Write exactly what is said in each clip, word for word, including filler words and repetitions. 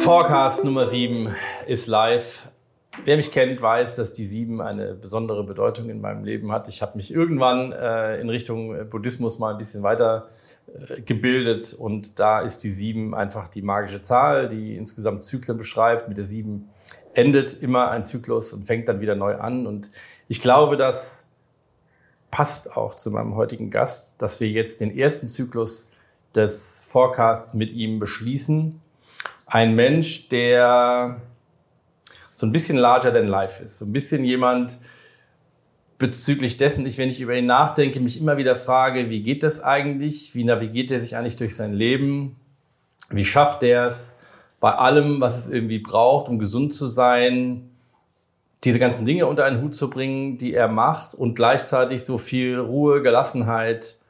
Forecast Nummer sieben ist live. Wer mich kennt, weiß, dass die sieben eine besondere Bedeutung in meinem Leben hat. Ich habe mich irgendwann äh, in Richtung Buddhismus mal ein bisschen weiter äh, gebildet und da ist die sieben einfach die magische Zahl, die insgesamt Zyklen beschreibt. Mit der sieben endet immer ein Zyklus und fängt dann wieder neu an. Und ich glaube, das passt auch zu meinem heutigen Gast, dass wir jetzt den ersten Zyklus des Forecasts mit ihm beschließen. Ein Mensch, der so ein bisschen larger than life ist. So ein bisschen jemand bezüglich dessen, ich, wenn ich über ihn nachdenke, mich immer wieder frage, wie geht das eigentlich? Wie navigiert er sich eigentlich durch sein Leben? Wie schafft er es, bei allem, was es irgendwie braucht, um gesund zu sein, diese ganzen Dinge unter einen Hut zu bringen, die er macht und gleichzeitig so viel Ruhe, Gelassenheit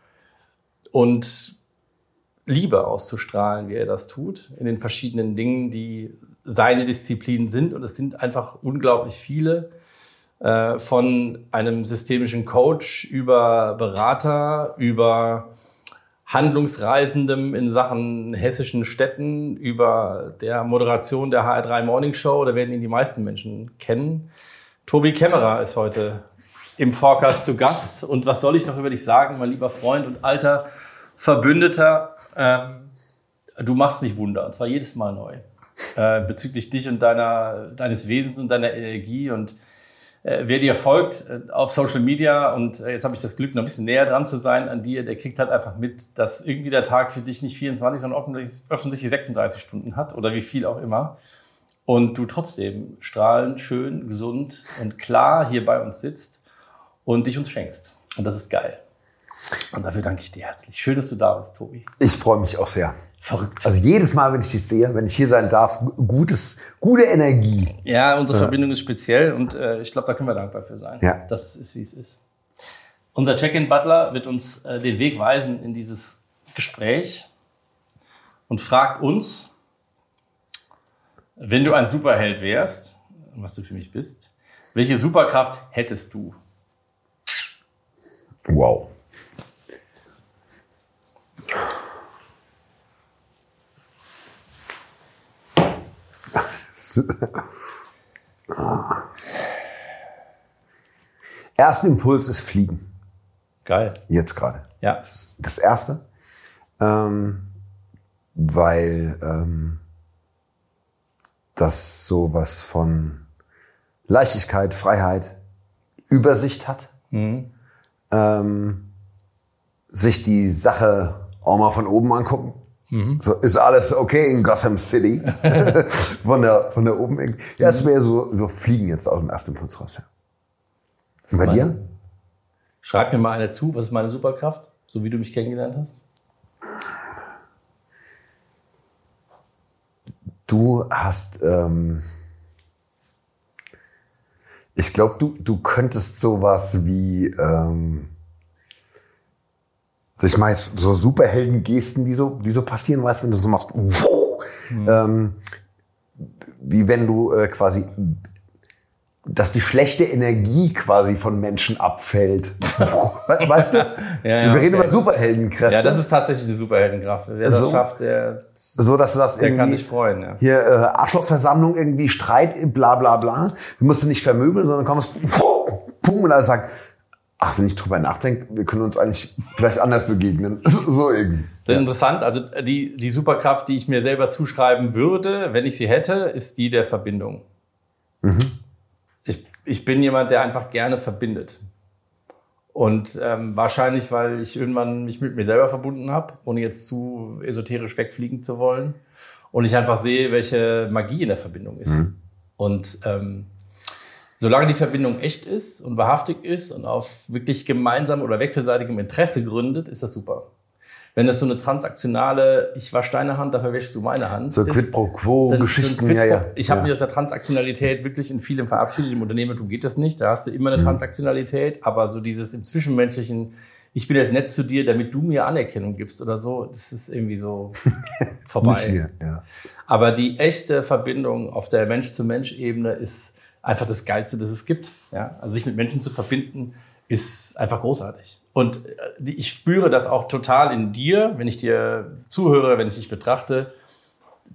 und Liebe auszustrahlen, wie er das tut, in den verschiedenen Dingen, die seine Disziplinen sind. Und es sind einfach unglaublich viele, äh, von einem systemischen Coach über Berater, über Handlungsreisendem in Sachen hessischen Städten, über der Moderation der H R drei Morning Show, da werden ihn die meisten Menschen kennen. Tobi Kämmerer ist heute im Forecast zu Gast. Und was soll ich noch über dich sagen, mein lieber Freund und alter Verbündeter? Ähm, du machst mich Wunder, und zwar jedes Mal neu, äh, bezüglich dich und deiner, deines Wesens und deiner Energie. Und äh, wer dir folgt äh, auf Social Media, und äh, jetzt habe ich das Glück, noch ein bisschen näher dran zu sein an dir, der kriegt halt einfach mit, dass irgendwie der Tag für dich nicht vierundzwanzig, sondern offensichtlich, offensichtlich sechsunddreißig Stunden hat oder wie viel auch immer. Und du trotzdem strahlend, schön, gesund und klar hier bei uns sitzt und dich uns schenkst. Und das ist geil. Und dafür danke ich dir herzlich. Schön, dass du da bist, Tobi. Ich freue mich auch sehr. Verrückt. Also jedes Mal, wenn ich dich sehe, wenn ich hier sein darf, gutes, gute Energie. Ja, unsere ja. Verbindung ist speziell und äh, ich glaube, da können wir dankbar für sein, ja. dass es ist, wie es ist. Unser Check-in-Butler wird uns äh, den Weg weisen in dieses Gespräch und fragt uns, wenn du ein Superheld wärst, was du für mich bist, welche Superkraft hättest du? Wow. Erster Impuls ist Fliegen. Geil. Jetzt gerade. Ja. Das Erste, ähm, weil ähm, das sowas von Leichtigkeit, Freiheit, Übersicht hat. Mhm. Ähm, sich die Sache auch mal von oben angucken. Mhm. So, ist alles okay in Gotham City? von der, von der oben irgendwie. Ja, es wäre so, so Fliegen jetzt aus dem ersten Impuls raus. Ja. Und bei dir? Schreib mir mal eine zu. Was ist meine Superkraft? So wie du mich kennengelernt hast. Du hast, ähm, ich glaube, du, du könntest sowas wie, ähm, ich meine, so Superhelden-Gesten, die so, die so passieren, weißt du, wenn du so machst, wow, mhm. ähm, wie wenn du äh, quasi, dass die schlechte Energie quasi von Menschen abfällt. Weißt du? Ja, ja, wir reden okay. über Superheldenkräfte. Ja, das ist tatsächlich eine Superheldenkraft. Wer das so schafft, der, so, dass du das der kann sich freuen. Ja. Hier äh, Arschlochversammlung, irgendwie Streit, bla bla bla. Du musst nicht vermöbeln, sondern kommst, pum, und dann sagst, ach, wenn ich drüber nachdenke, wir können uns eigentlich vielleicht anders begegnen. So irgendwie. Das ist interessant. Also die, die Superkraft, die ich mir selber zuschreiben würde, wenn ich sie hätte, ist die der Verbindung. Mhm. Ich, ich bin jemand, der einfach gerne verbindet. Und ähm, wahrscheinlich, weil ich irgendwann mich mit mir selber verbunden habe, ohne jetzt zu esoterisch wegfliegen zu wollen. Und ich einfach sehe, welche Magie in der Verbindung ist. Mhm. Und ähm, solange die Verbindung echt ist und wahrhaftig ist und auf wirklich gemeinsamem oder wechselseitigem Interesse gründet, ist das super. Wenn das so eine transaktionale, ich wasche deine Hand, dafür wäschst du meine Hand. So Quid pro Quo Geschichten, so ja, ja. Ich habe ja. mich aus der Transaktionalität wirklich in vielem verabschiedet. Im Unternehmertum geht das nicht. Da hast du immer eine mhm. Transaktionalität. Aber so dieses im Zwischenmenschlichen, ich bin jetzt nett zu dir, damit du mir Anerkennung gibst oder so, das ist irgendwie so vorbei. Nicht mehr, ja. Aber die echte Verbindung auf der Mensch-zu-Mensch-Ebene ist einfach das Geilste, das es gibt. Ja? Also sich mit Menschen zu verbinden, ist einfach großartig. Und ich spüre das auch total in dir, wenn ich dir zuhöre, wenn ich dich betrachte.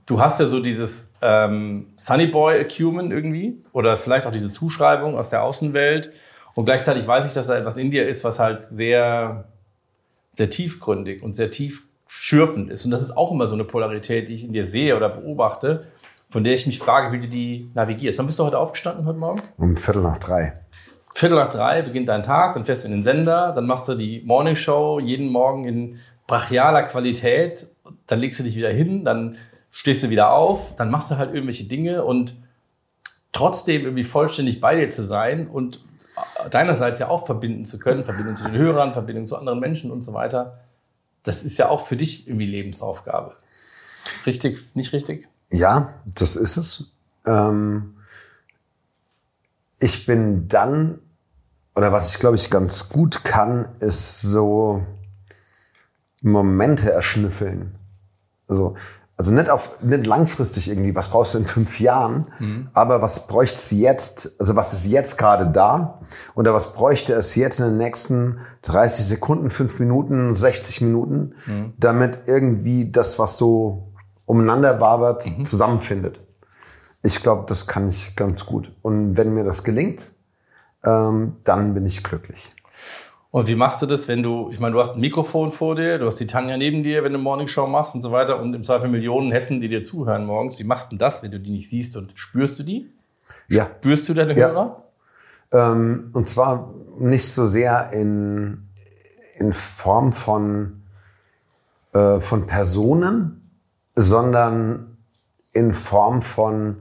du hast ja so dieses ähm, Sunny Boy Acumen irgendwie oder vielleicht auch diese Zuschreibung aus der Außenwelt. Und gleichzeitig weiß ich, dass da etwas in dir ist, was halt sehr, sehr tiefgründig und sehr tiefschürfend ist. Und das ist auch immer so eine Polarität, die ich in dir sehe oder beobachte, von der ich mich frage, wie du die navigierst. Wann bist du heute aufgestanden, heute Morgen? Um Viertel nach drei. Viertel nach drei beginnt dein Tag, dann fährst du in den Sender, dann machst du die Morning Show jeden Morgen in brachialer Qualität, dann legst du dich wieder hin, dann stehst du wieder auf, dann machst du halt irgendwelche Dinge und trotzdem irgendwie vollständig bei dir zu sein und deinerseits ja auch verbinden zu können, Verbindung zu den Hörern, Verbindung zu anderen Menschen und so weiter. Das ist ja auch für dich irgendwie Lebensaufgabe. Richtig, nicht richtig? Ja, das ist es. Ähm, ich bin dann, oder was ich glaube ich ganz gut kann, ist so Momente erschnüffeln. Also, also nicht auf, nicht langfristig irgendwie, was brauchst du in fünf Jahren, mhm. aber was bräuchte es jetzt, also was ist jetzt gerade da oder was bräuchte es jetzt in den nächsten dreißig Sekunden, fünf Minuten, sechzig Minuten, mhm. damit irgendwie das, was so umeinander wabert, mhm. zusammenfindet. Ich glaube, das kann ich ganz gut. Und wenn mir das gelingt, ähm, dann bin ich glücklich. Und wie machst du das, wenn du, ich meine, du hast ein Mikrofon vor dir, du hast die Tanja neben dir, wenn du Morningshow machst und so weiter und im Zweifel Millionen Hessen, die dir zuhören morgens. Wie machst du das, wenn du die nicht siehst und spürst du die? Ja. Spürst du deine ja. Hörer? Ähm, und zwar nicht so sehr in, in Form von, äh, von Personen, sondern in Form von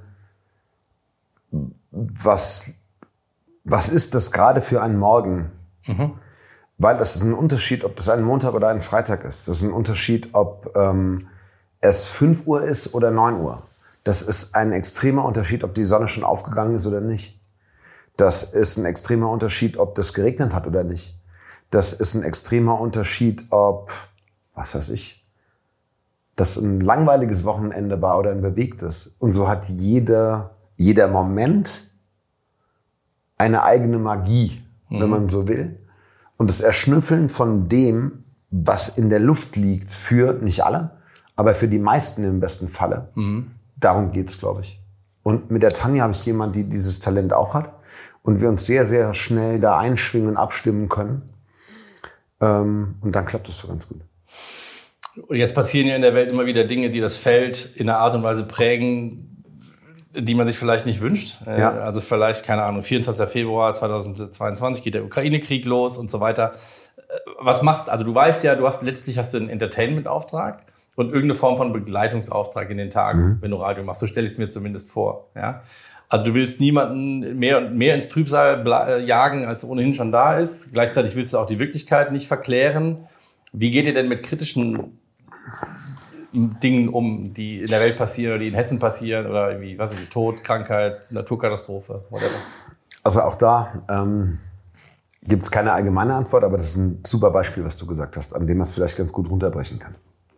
was, was ist das gerade für ein Morgen? Mhm. Weil das ist ein Unterschied, ob das ein Montag oder ein Freitag ist. Das ist ein Unterschied, ob ähm, es fünf Uhr ist oder neun Uhr. Das ist ein extremer Unterschied, ob die Sonne schon aufgegangen ist oder nicht. Das ist ein extremer Unterschied, ob das geregnet hat oder nicht. Das ist ein extremer Unterschied, ob, was weiß ich, das ein langweiliges Wochenende war oder ein bewegtes. Und so hat jeder, jeder Moment eine eigene Magie, mhm. wenn man so will. Und das Erschnüffeln von dem, was in der Luft liegt, für nicht alle, aber für die meisten im besten Falle. Mhm. Darum geht's, glaube ich. Und mit der Tanja habe ich jemanden, die dieses Talent auch hat. Und wir uns sehr, sehr schnell da einschwingen und abstimmen können. Ähm, und dann klappt das so ganz gut. Und jetzt passieren ja in der Welt immer wieder Dinge, die das Feld in einer Art und Weise prägen, die man sich vielleicht nicht wünscht. Ja. Also vielleicht, keine Ahnung, vierundzwanzigster Februar zweitausendzweiundzwanzig geht der Ukraine-Krieg los und so weiter. Was machst du? Also du weißt ja, du hast letztlich hast du einen Entertainment-Auftrag und irgendeine Form von Begleitungsauftrag in den Tagen, mhm. wenn du Radio machst. So stelle ich es mir zumindest vor. Ja? Also du willst niemanden mehr und mehr ins Trübsal jagen, als ohnehin schon da ist. Gleichzeitig willst du auch die Wirklichkeit nicht verklären. Wie geht ihr denn mit kritischen Dingen um, die in der Welt passieren oder die in Hessen passieren oder irgendwie, was weiß ich, Tod, Krankheit, Naturkatastrophe, whatever? Also auch da ähm, gibt es keine allgemeine Antwort, aber das ist ein super Beispiel, was du gesagt hast, an dem man es vielleicht ganz gut runterbrechen kann.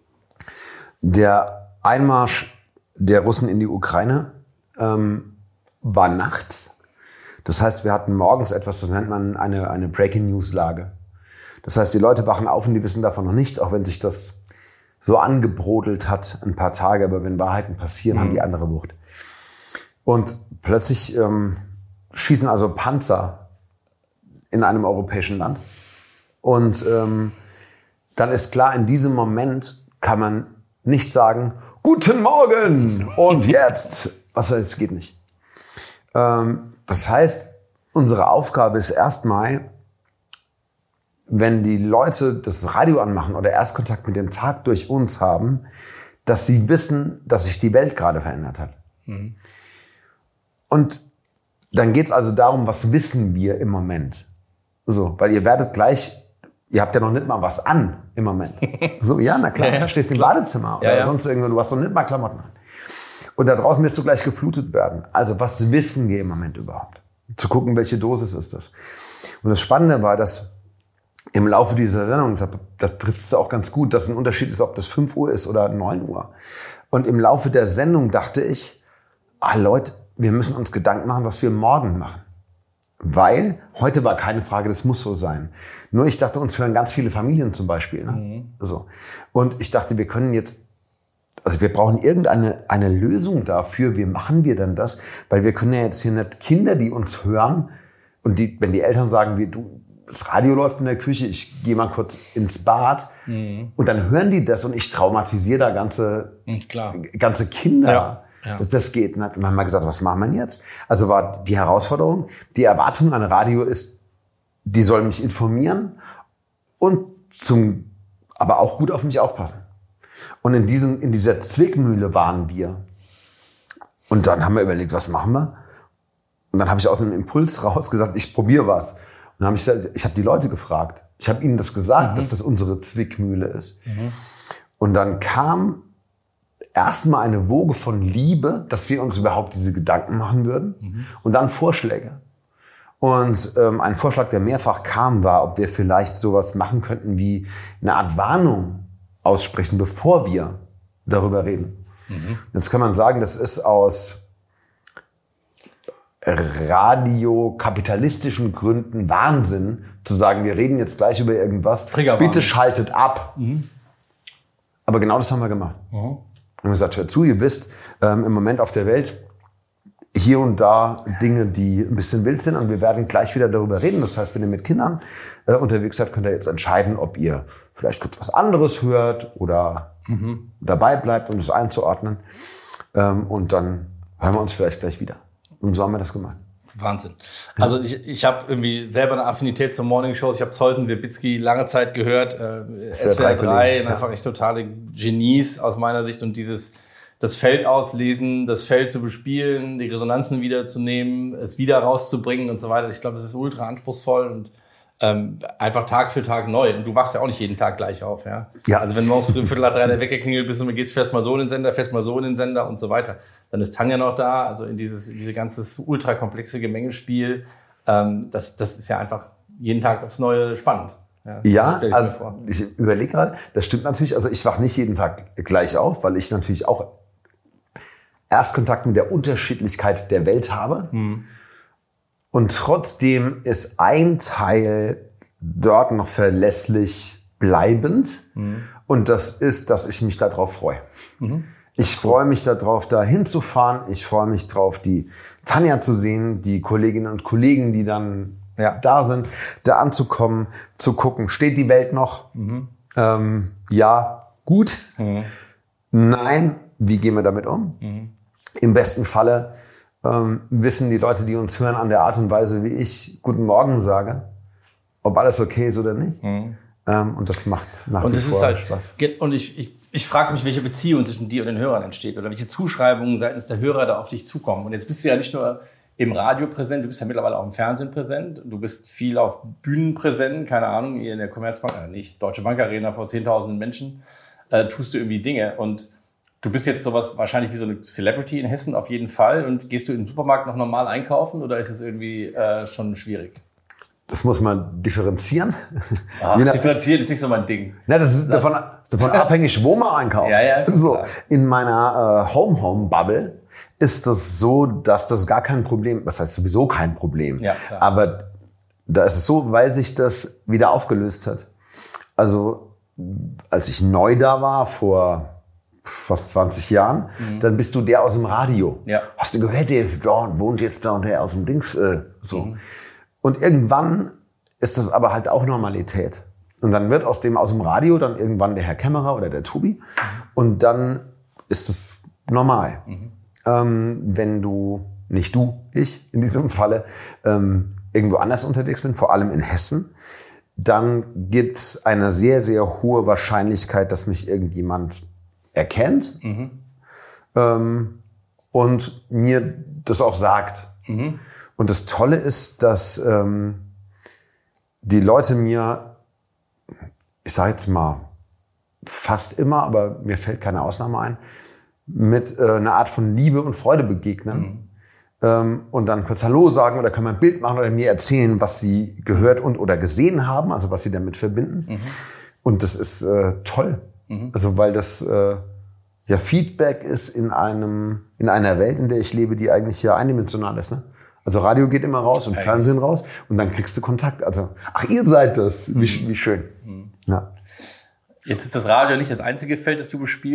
Der Einmarsch der Russen in die Ukraine ähm, war nachts. Das heißt, wir hatten morgens etwas, das nennt man eine, eine Breaking-News-Lage. Das heißt, die Leute wachen auf und die wissen davon noch nichts, auch wenn sich das so angebrodelt hat ein paar Tage, aber wenn Wahrheiten passieren, mhm. haben die andere Wucht. Und plötzlich ähm, schießen also Panzer in einem europäischen Land. Und ähm, dann ist klar, in diesem Moment kann man nicht sagen, guten Morgen und jetzt. Also das geht nicht. Ähm, das heißt, unsere Aufgabe ist erstmal, wenn die Leute das Radio anmachen oder Erstkontakt mit dem Tag durch uns haben, dass sie wissen, dass sich die Welt gerade verändert hat. Mhm. Und dann geht's also darum, was wissen wir im Moment? So, weil ihr werdet gleich, ihr habt ja noch nicht mal was an im Moment. So, ja, na klar, ja, ja. Stehst im Badezimmer oder ja, ja. sonst irgendwo, du hast noch nicht mal Klamotten an. Und da draußen wirst du gleich geflutet werden. Also was wissen wir im Moment überhaupt? Zu gucken, welche Dosis ist das? Und das Spannende war, dass im Laufe dieser Sendung, da trifft es auch ganz gut, dass ein Unterschied ist, ob das fünf Uhr ist oder neun Uhr. Und im Laufe der Sendung dachte ich, ah Leute, wir müssen uns Gedanken machen, was wir morgen machen. Weil heute war keine Frage, das muss so sein. Nur ich dachte, uns hören ganz viele Familien zum Beispiel. Ne? Mhm. So. Und ich dachte, wir können jetzt also wir brauchen irgendeine eine Lösung dafür. Wie machen wir denn das? Weil wir können ja jetzt hier nicht Kinder, die uns hören und die, wenn die Eltern sagen, wie du, das Radio läuft in der Küche, ich gehe mal kurz ins Bad mhm. und dann hören die das und ich traumatisiere da ganze, Klar. ganze Kinder. Ja, ja. Das, das geht nicht. Und dann haben wir gesagt, was machen wir jetzt? Also war die Herausforderung, die Erwartung an Radio ist, die soll mich informieren und zum, aber auch gut auf mich aufpassen. Und in diesem, in dieser Zwickmühle waren wir. Und dann haben wir überlegt, was machen wir? Und dann habe ich aus einem Impuls raus gesagt, ich probiere was. Und dann habe ich gesagt, ich habe die Leute gefragt. Ich habe ihnen das gesagt, mhm. dass das unsere Zwickmühle ist. Mhm. Und dann kam erstmal eine Woge von Liebe, dass wir uns überhaupt diese Gedanken machen würden. Mhm. Und dann Vorschläge. Und ähm, ein Vorschlag, der mehrfach kam, war, ob wir vielleicht sowas machen könnten wie eine Art Warnung aussprechen, bevor wir darüber reden. Mhm. Jetzt kann man sagen, das ist aus radiokapitalistischen Gründen Wahnsinn, zu sagen, wir reden jetzt gleich über irgendwas. Bitte schaltet ab. Mhm. Aber genau das haben wir gemacht. Mhm. Wir haben gesagt, hört zu, ihr wisst, ähm, im Moment auf der Welt hier und da Dinge, die ein bisschen wild sind und wir werden gleich wieder darüber reden. Das heißt, wenn ihr mit Kindern äh, unterwegs seid, könnt ihr jetzt entscheiden, ob ihr vielleicht kurz was anderes hört oder mhm. dabei bleibt, um das einzuordnen. Ähm, und dann hören wir uns vielleicht gleich wieder. Und so haben wir das gemacht. Wahnsinn. Also ich, ich habe irgendwie selber eine Affinität zu Morningshows. Ich habe Zeusen Wirbicki lange Zeit gehört. Äh, S W R drei, ja. Einfach echt totale Genies aus meiner Sicht. Und dieses das Feld auslesen, das Feld zu bespielen, die Resonanzen wiederzunehmen, es wieder rauszubringen und so weiter. Ich glaube, es ist ultra anspruchsvoll und ähm, einfach Tag für Tag neu. Und du wachst ja auch nicht jeden Tag gleich auf. Ja. ja. Also wenn morgens um Viertel nach drei der Wecker klingelt bist und du gehst fährst mal so in den Sender, fährst mal so in den Sender und so weiter. Dann ist Tanja noch da, also in dieses, in dieses ganze ultra komplexe Gemengespiel. Ähm, das, das ist ja einfach jeden Tag aufs Neue spannend. Ja, ja ich also ich überlege gerade, das stimmt natürlich. Also ich wache nicht jeden Tag gleich auf, weil ich natürlich auch Erstkontakt mit der Unterschiedlichkeit der Welt habe. Mhm. Und trotzdem ist ein Teil dort noch verlässlich bleibend. Mhm. Und das ist, dass ich mich darauf freue. Mhm. Ich freue mich darauf, da hinzufahren. Ich freue mich darauf, die Tanja zu sehen, die Kolleginnen und Kollegen, die dann ja. da sind, da anzukommen, zu gucken, steht die Welt noch? Mhm. Ähm, ja, gut. Mhm. Nein, wie gehen wir damit um? Mhm. Im besten Falle ähm, wissen die Leute, die uns hören, an der Art und Weise, wie ich Guten Morgen sage, ob alles okay ist oder nicht. Mhm. Ähm, und das macht nach und wie vor halt, Spaß. Und ich, ich, ich frage mich, welche Beziehung zwischen dir und den Hörern entsteht oder welche Zuschreibungen seitens der Hörer da auf dich zukommen. Und jetzt bist du ja nicht nur im Radio präsent, du bist ja mittlerweile auch im Fernsehen präsent. Du bist viel auf Bühnen präsent, keine Ahnung, hier in der Commerzbank, äh, nicht, Deutsche Bank Arena vor zehntausenden Menschen, äh, tust du irgendwie Dinge. Und du bist jetzt sowas wahrscheinlich wie so eine Celebrity in Hessen auf jeden Fall. Und gehst du im Supermarkt noch normal einkaufen oder ist es irgendwie äh, schon schwierig? Das muss man differenzieren. Ach, differenzieren ist nicht so mein Ding. Na, das ist davon, davon abhängig, wo man einkauft. Ja, ja, so, in meiner äh, Home-Home-Bubble ist das so, dass das gar kein Problem, was heißt sowieso kein Problem. Ja, klar. Aber da ist es so, weil sich das wieder aufgelöst hat. Also als ich neu da war, vor fast zwanzig Jahren, mhm. dann bist du der aus dem Radio. Ja. Hast du gehört, der wohnt jetzt da und der aus dem Dings. Äh, so. Mhm. Und irgendwann ist das aber halt auch Normalität. Und dann wird aus dem aus dem Radio dann irgendwann der Herr Kämmerer oder der Tobi. Mhm. Und dann ist es normal. Mhm. Ähm, wenn du, nicht du, ich in diesem Falle, ähm, irgendwo anders unterwegs bin, vor allem in Hessen, dann gibt es eine sehr, sehr hohe Wahrscheinlichkeit, dass mich irgendjemand erkennt mhm. ähm, und mir das auch sagt. Mhm. Und das Tolle ist, dass ähm, die Leute mir, ich sage jetzt mal fast immer, aber mir fällt keine Ausnahme ein, mit äh, einer Art von Liebe und Freude begegnen mhm. ähm, und dann kurz Hallo sagen oder können wir ein Bild machen oder mir erzählen, was sie gehört und oder gesehen haben, also was sie damit verbinden. Mhm. Und das ist äh, toll. Mhm. Also weil das äh, ja Feedback ist in einem in einer Welt, in der ich lebe, die eigentlich ja eindimensional ist. Ne? Also Radio geht immer raus und eigentlich. Fernsehen raus und dann kriegst du Kontakt. Also ach, ihr seid das. Wie, mhm. wie schön. Mhm. Ja. Jetzt ist das Radio nicht das einzige Feld, das du bespielst.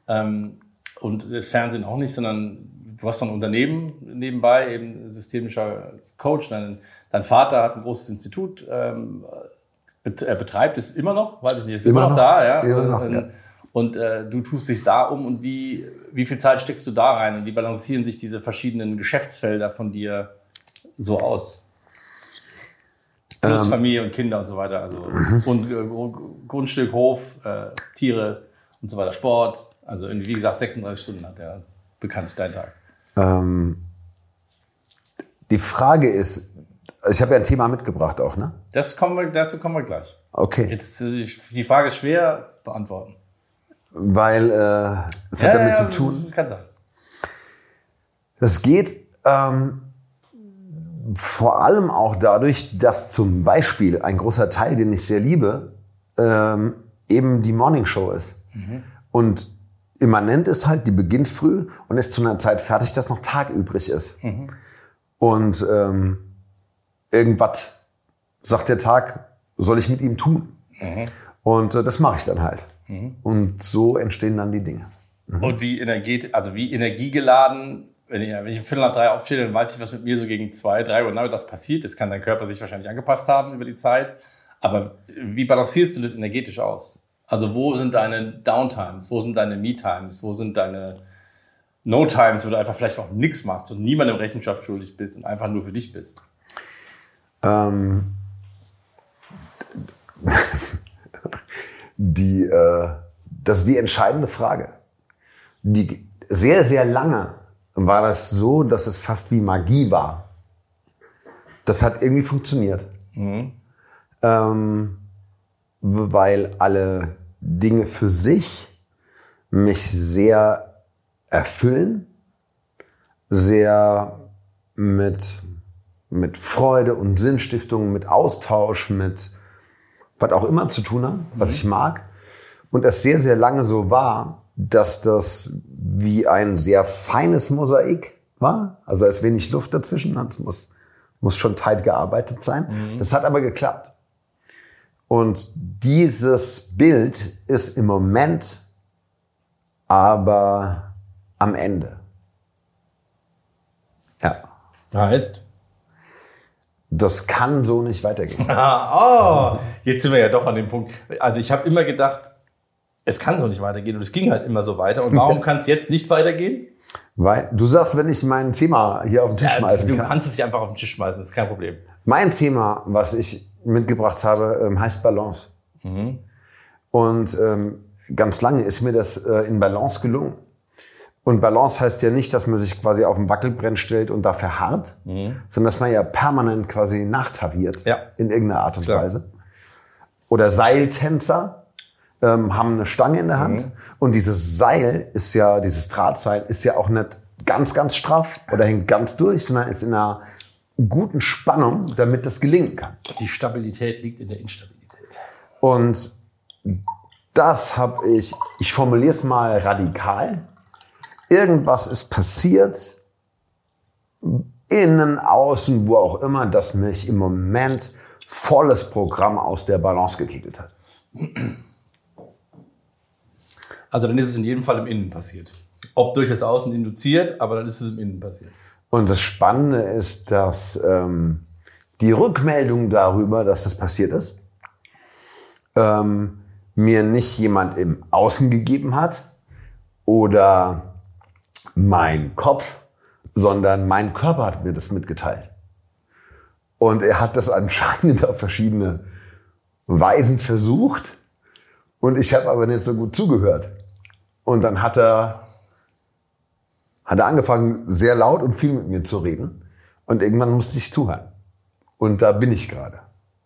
Ähm, und das Fernsehen auch nicht, sondern du hast ein Unternehmen nebenbei, eben systemischer Coach. Dein, dein Vater hat ein großes Institut, ähm, er betreibt es immer noch, weiß ich nicht, ist immer, immer noch, noch da. Ja? Immer noch, und ja. und äh, du tust dich da um und wie, wie viel Zeit steckst du da rein und wie balancieren sich diese verschiedenen Geschäftsfelder von dir so aus? Plus ähm, Familie und Kinder und so weiter, also und, äh, Grundstück, Hof, äh, Tiere und so weiter, Sport. Also irgendwie, wie gesagt, sechsunddreißig Stunden hat der bekanntlich dein Tag. Ähm, die Frage ist, ich habe ja ein Thema mitgebracht auch, ne? Das kommen wir, dazu kommen wir gleich. Okay. Jetzt, die Frage ist schwer beantworten. Weil äh, es ja, hat damit ja, zu tun. Kann sein. Das geht ähm, vor allem auch dadurch, dass zum Beispiel ein großer Teil, den ich sehr liebe, ähm, eben die Morning Show ist. Mhm. Und immanent ist halt, die beginnt früh und ist zu einer Zeit fertig, dass noch Tag übrig ist. Mhm. Und ähm, irgendwas sagt der Tag, soll ich mit ihm tun. Mhm. Und äh, das mache ich dann halt. Mhm. Und so entstehen dann die Dinge. Mhm. Und wie energetisch, also wie energiegeladen, wenn ich, wenn ich um Viertel nach drei aufstehe, dann weiß ich, was mit mir so gegen zwei, drei Uhr nachmittags passiert. Jetzt kann dein Körper sich wahrscheinlich angepasst haben über die Zeit. Aber wie balancierst du das energetisch aus? Also wo sind deine Downtimes? Wo sind deine Me-Times? Wo sind deine No-Times, wo du einfach vielleicht auch nichts machst und niemandem Rechenschaft schuldig bist und einfach nur für dich bist? Ähm, die, äh, das ist die entscheidende Frage. Die, sehr, sehr lange war das so, dass es fast wie Magie war. Das hat irgendwie funktioniert. Mhm. Ähm, weil alle Dinge für sich mich sehr erfüllen, sehr mit, mit Freude und Sinnstiftung, mit Austausch, mit was auch immer zu tun haben, was mhm. ich mag. Und es sehr, sehr lange so war, dass das wie ein sehr feines Mosaik war. Also da ist wenig Luft dazwischen, es muss, muss schon tight gearbeitet sein. Mhm. Das hat aber geklappt. Und dieses Bild ist im Moment aber am Ende. Ja. Heißt? Das kann so nicht weitergehen. oh, jetzt sind wir ja doch an dem Punkt. Also ich habe immer gedacht, es kann so nicht weitergehen und es ging halt immer so weiter. Und warum kann es jetzt nicht weitergehen? Weil du sagst, wenn ich mein Thema hier auf den Tisch ja, schmeißen du kann. Du kannst es ja einfach auf den Tisch schmeißen, das ist kein Problem. Mein Thema, was ich mitgebracht habe, heißt Balance. Mhm. Und ähm, ganz lange ist mir das äh, in Balance gelungen. Und Balance heißt ja nicht, dass man sich quasi auf ein Wackelbrett stellt und da verharrt, mhm. sondern dass man ja permanent quasi nachtariert ja. in irgendeiner Art und Klar. Weise. Oder Seiltänzer ähm, haben eine Stange in der Hand mhm. und dieses Seil ist ja, dieses Drahtseil ist ja auch nicht ganz, ganz straff oder hängt ganz durch, sondern ist in einer guten Spannung, damit das gelingen kann. Die Stabilität liegt in der Instabilität. Und das habe ich, ich formuliere es mal radikal. Irgendwas ist passiert, innen, außen, wo auch immer, das mich im Moment volles Programm aus der Balance gekegelt hat. Also dann ist es in jedem Fall im Innen passiert. Ob durch das Außen induziert, aber dann ist es im Innen passiert. Und das Spannende ist, dass ähm, die Rückmeldung darüber, dass das passiert ist, ähm, mir nicht jemand im Außen gegeben hat oder mein Kopf, sondern mein Körper hat mir das mitgeteilt. Und er hat das anscheinend auf verschiedene Weisen versucht und ich habe aber nicht so gut zugehört. Und dann hat er, hat er angefangen, sehr laut und viel mit mir zu reden und irgendwann musste ich zuhören. Und da bin ich gerade.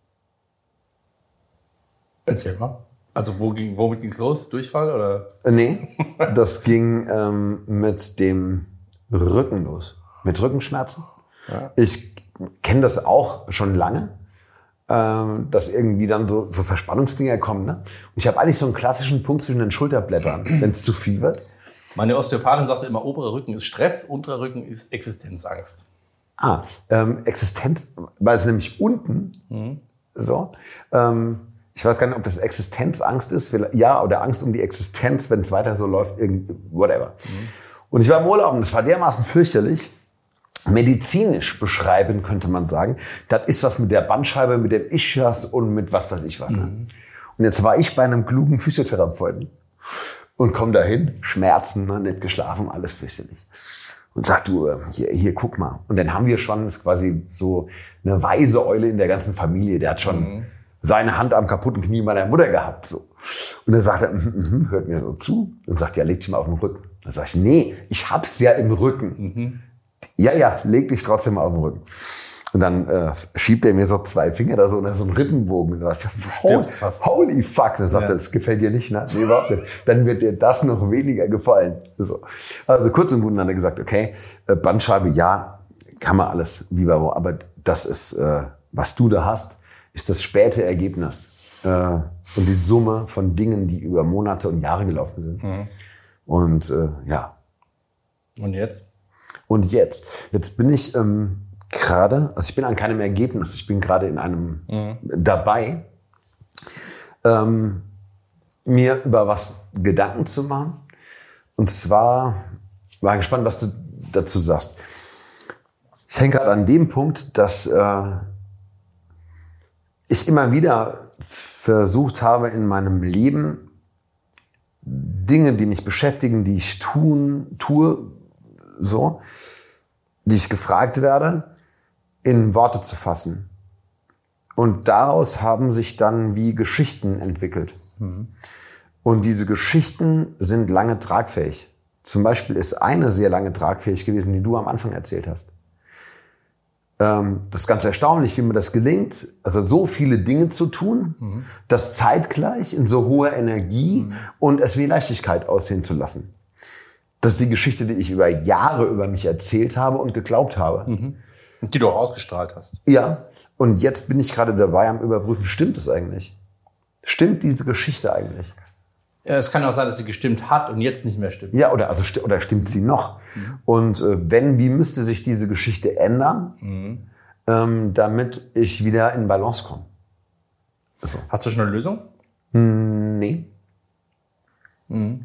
Erzähl mal. Also wo ging, womit ging's los? Durchfall oder? Nee, das ging ähm, mit dem Rücken los. Mit Rückenschmerzen. Ja. Ich kenne das auch schon lange, ähm, dass irgendwie dann so, so Verspannungsdinger kommen. Ne? Und ich habe eigentlich so einen klassischen Punkt zwischen den Schulterblättern, wenn es zu viel wird. Meine Osteopathin sagte immer, oberer Rücken ist Stress, unterer Rücken ist Existenzangst. Ah, ähm, Existenz, weil es nämlich unten mhm. so... Ähm, ich weiß gar nicht, ob das Existenzangst ist, ja, oder Angst um die Existenz, wenn es weiter so läuft, whatever. Mhm. Und ich war im Urlaub und es war dermaßen fürchterlich. Medizinisch beschreiben könnte man sagen, das ist was mit der Bandscheibe, mit dem Ischias und mit was weiß ich was. Ne? Mhm. Und jetzt war ich bei einem klugen Physiotherapeuten und komm dahin, Schmerzen, ne, nicht geschlafen, alles fürchterlich. Und sag, du, hier, hier, guck mal. Und dann haben wir schon, das ist quasi so eine weise Eule in der ganzen Familie, der hat schon mhm. seine Hand am kaputten Knie meiner Mutter gehabt. So. Und dann sagt er, mm, mm, hört mir so zu und sagt, ja, leg dich mal auf den Rücken. Dann sag ich, nee, ich hab's ja im Rücken. Mhm. Ja, ja, leg dich trotzdem mal auf den Rücken. Und dann äh, schiebt er mir so zwei Finger da so unter so einen Rippenbogen. Und dann dachte ich, holy, holy fuck. Und dann sagt er, ja. Das gefällt dir nicht, ne? Nee, überhaupt nicht. Dann wird dir das noch weniger gefallen. So. Also kurz und gut dann hat er gesagt, okay, äh, Bandscheibe, ja, kann man alles, wie bei wo. Aber das ist, äh, was du da hast, ist das späte Ergebnis. Äh, und die Summe von Dingen, die über Monate und Jahre gelaufen sind. Mhm. Und äh, ja. Und jetzt? Und jetzt? Jetzt bin ich ähm, gerade, also ich bin an keinem Ergebnis, ich bin gerade in einem mhm. dabei, ähm, mir über was Gedanken zu machen. Und zwar, war gespannt, was du dazu sagst. Ich hänge gerade an dem Punkt, dass äh, ich immer wieder versucht habe, in meinem Leben Dinge, die mich beschäftigen, die ich tun, tue, so, die ich gefragt werde, in Worte zu fassen. Und daraus haben sich dann wie Geschichten entwickelt. Mhm. Und diese Geschichten sind lange tragfähig. Zum Beispiel ist eine sehr lange tragfähig gewesen, die du am Anfang erzählt hast. Ähm, das ist ganz erstaunlich, wie mir das gelingt, also so viele Dinge zu tun, mhm. das zeitgleich in so hoher Energie mhm. und es wie Leichtigkeit aussehen zu lassen. Das ist die Geschichte, die ich über Jahre über mich erzählt habe und geglaubt habe. Mhm. Die du auch ausgestrahlt hast. Ja, und jetzt bin ich gerade dabei am Überprüfen, stimmt es eigentlich? Stimmt diese Geschichte eigentlich? Ja, es kann auch sein, dass sie gestimmt hat und jetzt nicht mehr stimmt. Ja, oder, also, oder stimmt sie noch? Mhm. Und äh, wenn, wie müsste sich diese Geschichte ändern, mhm. ähm, damit ich wieder in Balance komme? Also. Hast du schon eine Lösung? Hm, nee. Mhm.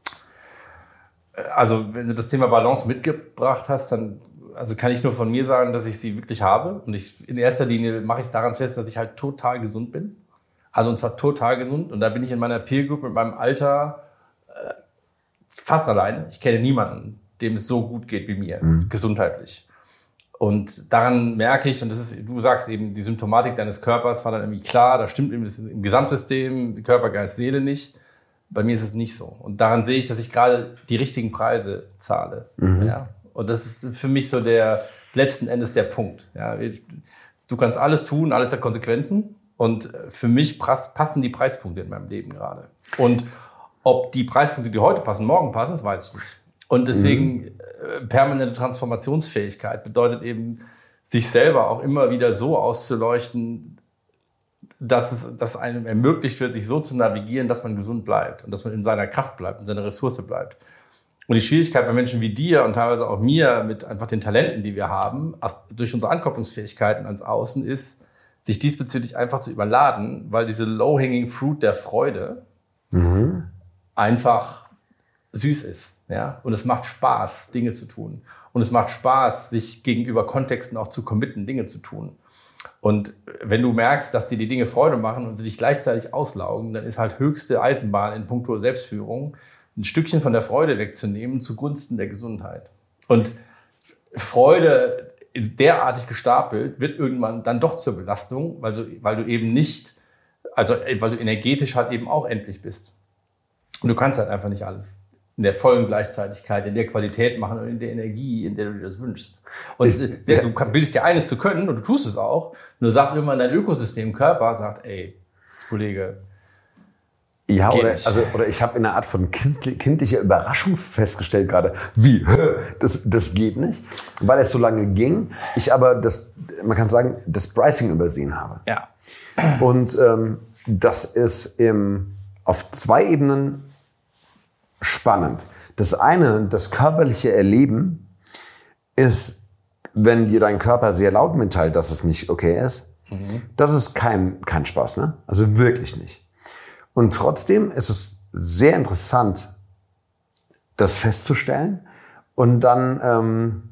Also, wenn du das Thema Balance mitgebracht hast, dann also kann ich nur von mir sagen, dass ich sie wirklich habe. Und ich, in erster Linie mache ich es daran fest, dass ich halt total gesund bin. Also und zwar total gesund. Und da bin ich in meiner Peer Group mit meinem Alter äh, fast alleine. Ich kenne niemanden, dem es so gut geht wie mir, mhm. gesundheitlich. Und daran merke ich, und das ist, du sagst eben, die Symptomatik deines Körpers war dann irgendwie klar, da stimmt eben das im Gesamtsystem, Körper, Geist, Seele nicht. Bei mir ist es nicht so. Und daran sehe ich, dass ich gerade die richtigen Preise zahle. Mhm. Ja. Und das ist für mich so der letzten Endes der Punkt. Ja. Du kannst alles tun, alles hat Konsequenzen. Und für mich passen die Preispunkte in meinem Leben gerade. Und ob die Preispunkte, die heute passen, morgen passen, das weiß ich nicht. Und deswegen mhm. permanente Transformationsfähigkeit bedeutet eben, sich selber auch immer wieder so auszuleuchten, dass es dass einem ermöglicht wird, sich so zu navigieren, dass man gesund bleibt und dass man in seiner Kraft bleibt, in seiner Ressource bleibt. Und die Schwierigkeit bei Menschen wie dir und teilweise auch mir mit einfach den Talenten, die wir haben, durch unsere Ankopplungsfähigkeiten ans Außen ist, sich diesbezüglich einfach zu überladen, weil diese low-hanging fruit der Freude mhm. einfach süß ist. Ja? Und es macht Spaß, Dinge zu tun. Und es macht Spaß, sich gegenüber Kontexten auch zu committen, Dinge zu tun. Und wenn du merkst, dass dir die Dinge Freude machen und sie dich gleichzeitig auslaugen, dann ist halt höchste Eisenbahn in puncto Selbstführung, ein Stückchen von der Freude wegzunehmen zugunsten der Gesundheit. Und Freude derartig gestapelt wird irgendwann dann doch zur Belastung, weil, so, weil du eben nicht, also weil du energetisch halt eben auch endlich bist. Und du kannst halt einfach nicht alles in der vollen Gleichzeitigkeit, in der Qualität machen und in der Energie, in der du dir das wünschst. Und ist, der, du bildest dir eines zu können und du tust es auch, nur sagt irgendwann dein Ökosystem, Körper, sagt, ey, Kollege, ja, oder, also, oder ich habe in einer Art von kindlicher Überraschung festgestellt gerade, wie, das, das geht nicht, weil es so lange ging, ich aber das, man kann sagen, das Pricing übersehen habe. Ja. Und ähm, das ist im, auf zwei Ebenen spannend. Das eine, das körperliche Erleben, ist, wenn dir dein Körper sehr laut mitteilt, dass es nicht okay ist, Mhm. Das ist kein, kein Spaß, ne? Also wirklich nicht. Und trotzdem ist es sehr interessant, das festzustellen und dann ähm,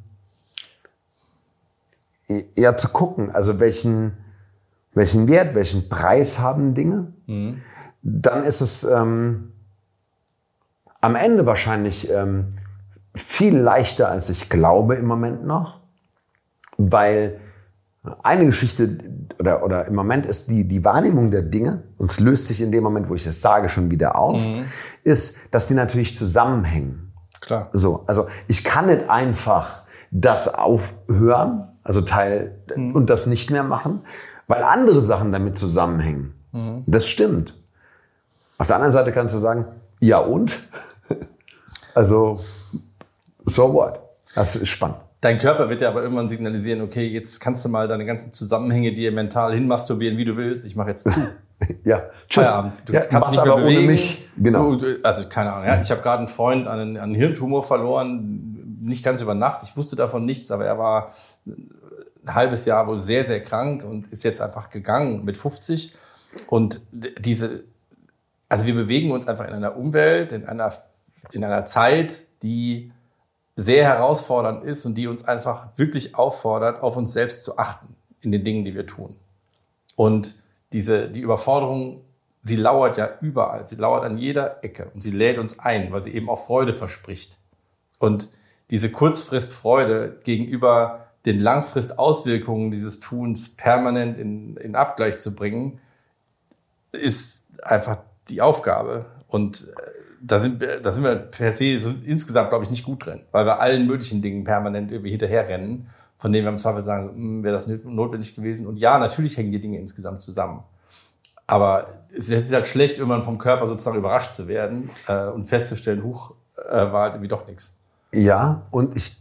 ja zu gucken, also welchen, welchen Wert, welchen Preis haben Dinge. Mhm. Dann ist es ähm, am Ende wahrscheinlich ähm, viel leichter, als ich glaube im Moment noch, weil eine Geschichte oder, oder im Moment ist die, die Wahrnehmung der Dinge, und es löst sich in dem Moment, wo ich das sage, schon wieder auf, mhm. ist, dass die natürlich zusammenhängen. Klar. So, also ich kann nicht einfach das aufhören, also Teil mhm. und das nicht mehr machen, weil andere Sachen damit zusammenhängen. Mhm. Das stimmt. Auf der anderen Seite kannst du sagen, ja und? Also, so what? Das ist spannend. Dein Körper wird ja aber irgendwann signalisieren, okay, jetzt kannst du mal deine ganzen Zusammenhänge dir mental hinmasturbieren, wie du willst. Ich mache jetzt zu. Ja, tschüss. Feierabend. Du ja, kannst dich nicht mehr bewegen. Ohne mich. Genau. Du, also keine Ahnung. Ja, ich habe gerade einen Freund an einen, an einen Hirntumor verloren, nicht ganz über Nacht. Ich wusste davon nichts, aber er war ein halbes Jahr wohl sehr, sehr krank und ist jetzt einfach gegangen mit fünfzig. Und diese, also wir bewegen uns einfach in einer Umwelt, in einer, in einer Zeit, die sehr herausfordernd ist und die uns einfach wirklich auffordert, auf uns selbst zu achten in den Dingen, die wir tun. Und diese, die Überforderung, sie lauert ja überall, sie lauert an jeder Ecke und sie lädt uns ein, weil sie eben auch Freude verspricht. Und diese Kurzfristfreude gegenüber den Langfristauswirkungen dieses Tuns permanent in, in Abgleich zu bringen, ist einfach die Aufgabe. Und Da sind, da sind wir per se so insgesamt, glaube ich, nicht gut drin, weil wir allen möglichen Dingen permanent irgendwie hinterherrennen, von denen wir im Zweifel sagen, wäre das notwendig gewesen. Und ja, natürlich hängen die Dinge insgesamt zusammen. Aber es ist halt schlecht, irgendwann vom Körper sozusagen überrascht zu werden äh, und festzustellen, huch, äh, war halt irgendwie doch nichts. Ja, und ich,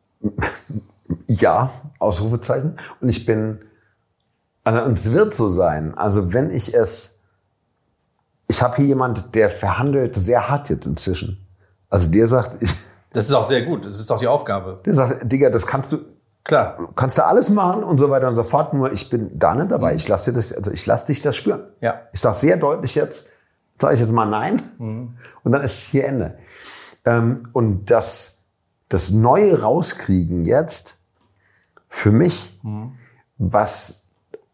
ja, Ausrufezeichen. Und ich bin, also, und es wird so sein. Also wenn ich es, ich habe hier jemand, der verhandelt sehr hart jetzt inzwischen. Also der sagt... Ich, das ist auch sehr gut, das ist auch die Aufgabe. Der sagt, Digga, das kannst du... Klar. Kannst du alles machen und so weiter und so fort, nur ich bin da nicht dabei. Mhm. Ich lasse dir das, also ich lass dich das spüren. Ja. Ich sage sehr deutlich jetzt, sage ich jetzt mal nein. Mhm. Und dann ist hier Ende. Ähm, und das, das Neue rauskriegen jetzt, für mich, mhm. was,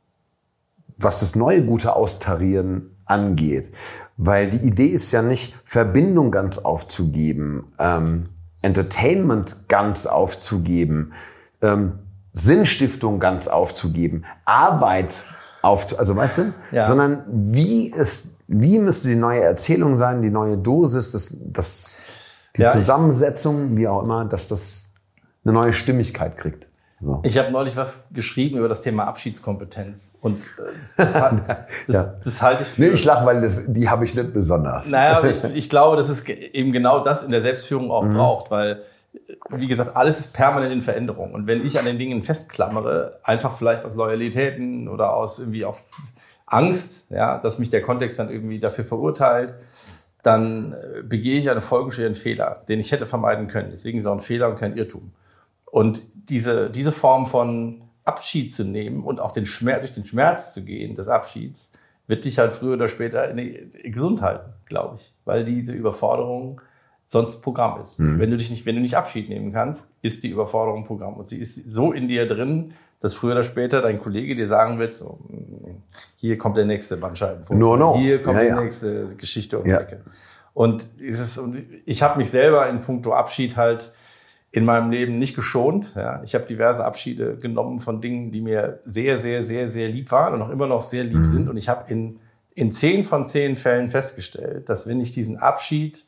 was das neue Gute austarieren angeht. Weil die Idee ist ja nicht, Verbindung ganz aufzugeben, ähm, Entertainment ganz aufzugeben, ähm, Sinnstiftung ganz aufzugeben, Arbeit auf, also weißt du, ja. sondern wie ist, wie müsste die neue Erzählung sein, die neue Dosis, das, das, die ja, Zusammensetzung, wie auch immer, dass das eine neue Stimmigkeit kriegt. So. Ich habe neulich was geschrieben über das Thema Abschiedskompetenz und äh, das, das, ja. das halte ich für... Nee, ich lache, weil das, die habe ich nicht besonders. Naja, aber ich, ich glaube, dass es eben genau das in der Selbstführung auch mhm. braucht, weil, wie gesagt, alles ist permanent in Veränderung. Und wenn ich an den Dingen festklammere, einfach vielleicht aus Loyalitäten oder aus irgendwie auch Angst, ja, dass mich der Kontext dann irgendwie dafür verurteilt, dann begehe ich einen folgenschweren Fehler, den ich hätte vermeiden können. Deswegen ist es auch ein Fehler und kein Irrtum. Und diese, diese Form von Abschied zu nehmen und auch den Schmerz, durch den Schmerz zu gehen, des Abschieds, wird dich halt früher oder später in die, gesund halten, glaube ich. Weil diese Überforderung sonst Programm ist. Mhm. Wenn du dich nicht, wenn du nicht Abschied nehmen kannst, ist die Überforderung Programm. Und sie ist so in dir drin, dass früher oder später dein Kollege dir sagen wird, so, hier kommt der nächste Bandscheibenvorfall. No, no. Hier kommt ja, die ja. nächste Geschichte um die ja. Ecke. Und dieses, und ich habe mich selber in puncto Abschied halt in meinem Leben nicht geschont. Ja. Ich habe diverse Abschiede genommen von Dingen, die mir sehr, sehr, sehr, sehr lieb waren und auch immer noch sehr lieb mhm. sind. Und ich habe in, in zehn von zehn Fällen festgestellt, dass wenn ich diesen Abschied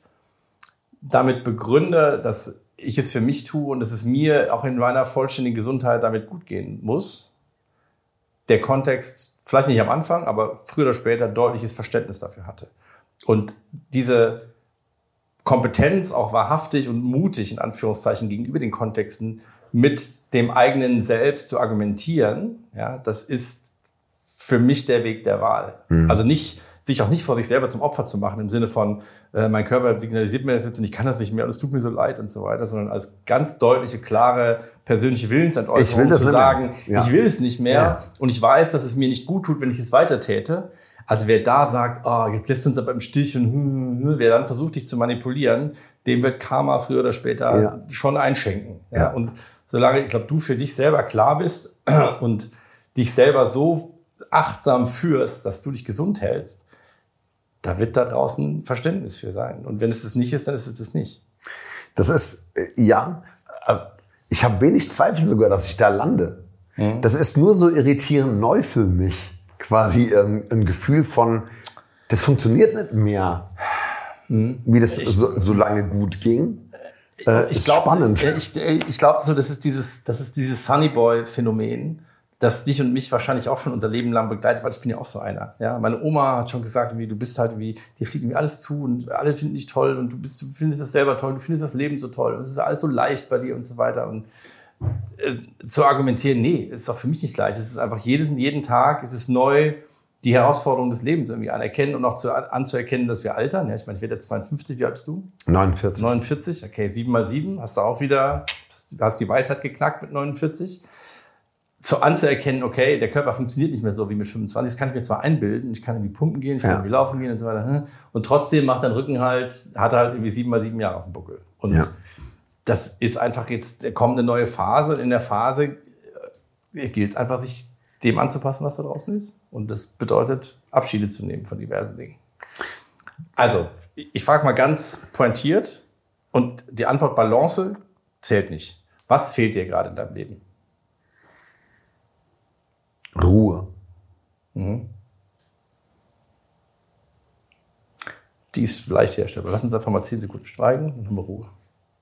damit begründe, dass ich es für mich tue und dass es mir auch in meiner vollständigen Gesundheit damit gut gehen muss, der Kontext, vielleicht nicht am Anfang, aber früher oder später deutliches Verständnis dafür hatte. Und diese Kompetenz, auch wahrhaftig und mutig, in Anführungszeichen, gegenüber den Kontexten mit dem eigenen Selbst zu argumentieren, ja, das ist für mich der Weg der Wahl. Mhm. Also nicht, sich auch nicht vor sich selber zum Opfer zu machen, im Sinne von, äh, mein Körper signalisiert mir das jetzt und ich kann das nicht mehr und es tut mir so leid und so weiter, sondern als ganz deutliche, klare, persönliche Willensentäußerung zu sagen, ja. ich will es nicht mehr ja. und ich weiß, dass es mir nicht gut tut, wenn ich es weiter täte. Also wer da sagt, oh, jetzt lässt uns aber im Stich und hm, hm, wer dann versucht, dich zu manipulieren, dem wird Karma früher oder später ja. schon einschenken. Ja? Ja. Und solange, ich glaube, du für dich selber klar bist und dich selber so achtsam führst, dass du dich gesund hältst, da wird da draußen Verständnis für sein. Und wenn es das nicht ist, dann ist es das nicht. Das ist, ja, ich habe wenig Zweifel sogar, dass ich da lande. Mhm. Das ist nur so irritierend neu für mich. Quasi ähm, ein Gefühl von, das funktioniert nicht mehr, mhm. wie das ich, so, so lange gut ging. Äh, ich ist glaub, spannend. Ich, ich glaube, so, das ist dieses, das ist dieses Sunnyboy-Phänomen, das dich und mich wahrscheinlich auch schon unser Leben lang begleitet, weil ich bin ja auch so einer. Ja, meine Oma hat schon gesagt, wie du bist halt wie, dir fliegt mir alles zu und alle finden dich toll und du bist, du findest es selber toll, du findest das Leben so toll und es ist alles so leicht bei dir und so weiter und zu argumentieren, nee, ist doch für mich nicht leicht. Es ist einfach jeden, jeden Tag, es ist neu, die Herausforderung des Lebens irgendwie anerkennen und auch zu, anzuerkennen, dass wir altern. Ja, ich meine, ich werde jetzt zweiundfünfzig, wie alt bist du? neunundvierzig. neunundvierzig, okay, sieben mal sieben, hast du auch wieder, hast die Weisheit geknackt mit neunundvierzig. Zu anzuerkennen, okay, der Körper funktioniert nicht mehr so wie mit fünfundzwanzig, das kann ich mir zwar einbilden, ich kann irgendwie pumpen gehen, ich kann ja. irgendwie laufen gehen und so weiter, und trotzdem macht dein Rücken halt, hat halt irgendwie sieben mal sieben Jahre auf dem Buckel. Und ja. das ist einfach jetzt, da kommt eine neue Phase. Und in der Phase gilt es einfach, sich dem anzupassen, was da draußen ist. Und das bedeutet, Abschiede zu nehmen von diversen Dingen. Also, ich frage mal ganz pointiert. Und die Antwort Balance zählt nicht. Was fehlt dir gerade in deinem Leben? Ruhe. Mhm. Die ist leicht herstellbar. Lass uns einfach mal zehn Sekunden schweigen und haben wir Ruhe.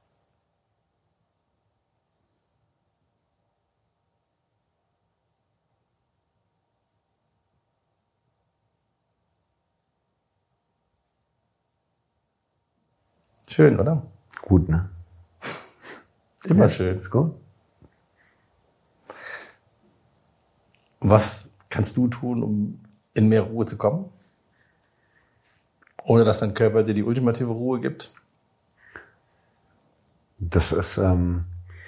Schön, oder? Gut, ne? Immer ja, schön. Ist gut. Was kannst du tun, um in mehr Ruhe zu kommen? Ohne dass dein Körper dir die ultimative Ruhe gibt? Das ist, ähm,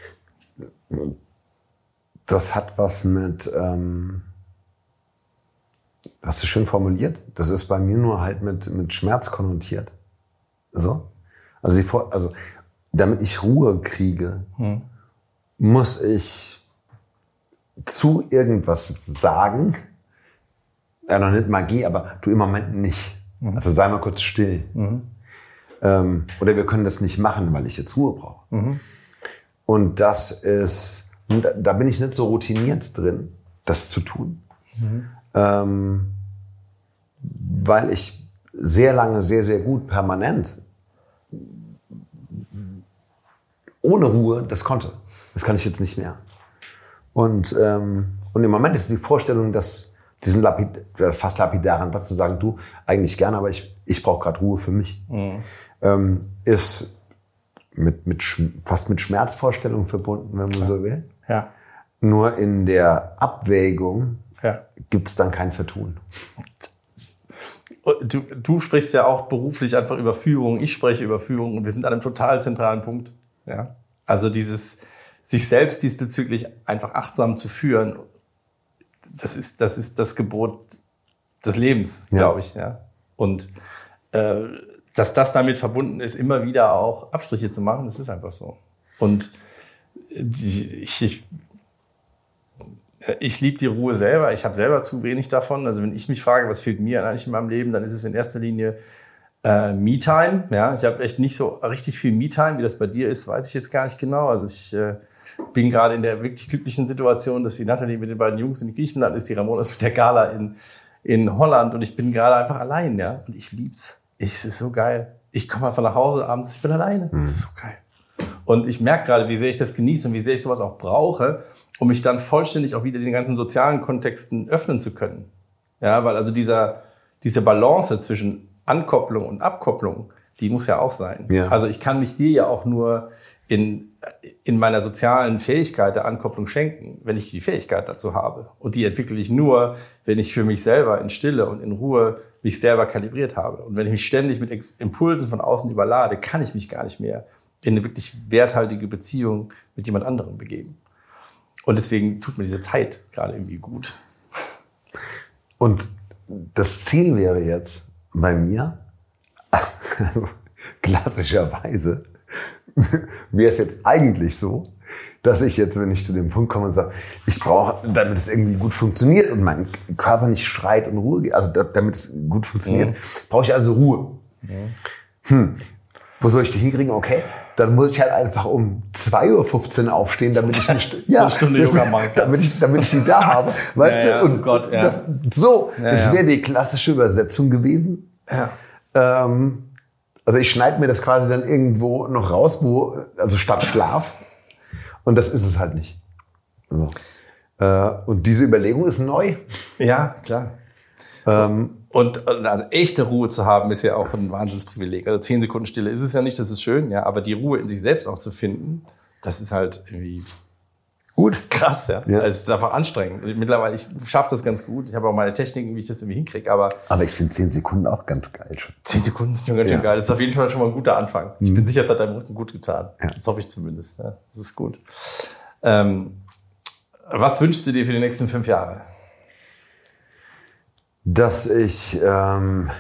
das hat was mit, ähm, hast du schön formuliert, das ist bei mir nur halt mit, mit Schmerz konnotiert. So? Also, die, also, damit ich Ruhe kriege, hm. muss ich zu irgendwas sagen. Ja, noch nicht Magie, aber du im Moment nicht. Mhm. Also sei mal kurz still. Mhm. Ähm, oder wir können das nicht machen, weil ich jetzt Ruhe brauche. Mhm. Und das ist, da bin ich nicht so routiniert drin, das zu tun. Mhm. Ähm, weil ich sehr lange, sehr, sehr gut permanent ohne Ruhe das konnte. Das kann ich jetzt nicht mehr. Und, ähm, und im Moment ist die Vorstellung, dass diesen Lapid, fast lapidaren Satz zu sagen, du, eigentlich gerne, aber ich, ich brauche gerade Ruhe für mich, mhm. ähm, ist mit, mit, fast mit Schmerzvorstellungen verbunden, wenn man Klar. so will. Ja. Nur in der Abwägung ja. gibt es dann kein Vertun. Du, du sprichst ja auch beruflich einfach über Führung, ich spreche über Führung und wir sind an einem total zentralen Punkt. Ja? Also dieses sich selbst diesbezüglich einfach achtsam zu führen, das ist das, ist das Gebot des Lebens, ja. glaube ich. Ja? Und äh, dass das damit verbunden ist, immer wieder auch Abstriche zu machen, das ist einfach so. Und die, ich, ich, ich liebe die Ruhe selber. Ich habe selber zu wenig davon. Also wenn ich mich frage, was fehlt mir eigentlich in meinem Leben, dann ist es in erster Linie äh, Me-Time. Ja? Ich habe echt nicht so richtig viel Me-Time, wie das bei dir ist, weiß ich jetzt gar nicht genau. Also ich äh, bin gerade in der wirklich glücklichen Situation, dass die Nathalie mit den beiden Jungs in Griechenland ist, die Ramona ist mit der Gala in, in Holland und ich bin gerade einfach allein. Ja? Und ich lieb's. Es ist so geil. Ich komme einfach nach Hause abends, ich bin alleine. Es mhm. ist so geil. Und ich merke gerade, wie sehr ich das genieße und wie sehr ich sowas auch brauche, um mich dann vollständig auch wieder den ganzen sozialen Kontexten öffnen zu können. Ja, weil also dieser, diese Balance zwischen Ankopplung und Abkopplung, die muss ja auch sein. Ja. Also ich kann mich dir ja auch nur in, in meiner sozialen Fähigkeit der Ankopplung schenken, wenn ich die Fähigkeit dazu habe. Und die entwickle ich nur, wenn ich für mich selber in Stille und in Ruhe mich selber kalibriert habe. Und wenn ich mich ständig mit Impulsen von außen überlade, kann ich mich gar nicht mehr in eine wirklich werthaltige Beziehung mit jemand anderem begeben. Und deswegen tut mir diese Zeit gerade irgendwie gut. Und das Ziel wäre jetzt bei mir, also klassischerweise, wäre es jetzt eigentlich so, dass ich jetzt, wenn ich zu dem Punkt komme und sage, ich brauche, damit es irgendwie gut funktioniert und mein Körper nicht schreit und Ruhe geht, also damit es gut funktioniert, mhm. brauche ich also Ruhe. Mhm. Hm. Wo soll ich die hinkriegen? Okay, dann muss ich halt einfach um zwei Uhr fünfzehn aufstehen, damit ich eine, St- ja, eine Stunde Yoga machen kann. Damit ich, damit ich die da habe. Weißt ja, du? Ja, und oh Gott, ja. das, so, ja, das ja. wäre die klassische Übersetzung gewesen. Ja. Ähm, also ich schneide mir das quasi dann irgendwo noch raus, wo, also statt Schlaf. Und das ist es halt nicht. So. Äh, und diese Überlegung ist neu. Ja, klar. Ähm, und also echte Ruhe zu haben, ist ja auch ein Wahnsinnsprivileg. Also zehn Sekunden Stille ist es ja nicht, das ist schön, ja, aber die Ruhe in sich selbst auch zu finden, das ist halt irgendwie gut, krass, ja. ja. Also es ist einfach anstrengend. Mittlerweile, ich schaffe das ganz gut. Ich habe auch meine Techniken, wie ich das irgendwie hinkriege, aber... Aber ich finde zehn Sekunden auch ganz geil schon. zehn Sekunden sind schon ganz schön ja. geil. Das ist auf jeden Fall schon mal ein guter Anfang. Ich mhm. bin sicher, es hat deinem Rücken gut getan. Ja. Das hoffe ich zumindest. Ja, das ist gut. Ähm, was wünschst du dir für die nächsten fünf Jahre? Dass ich, ähm,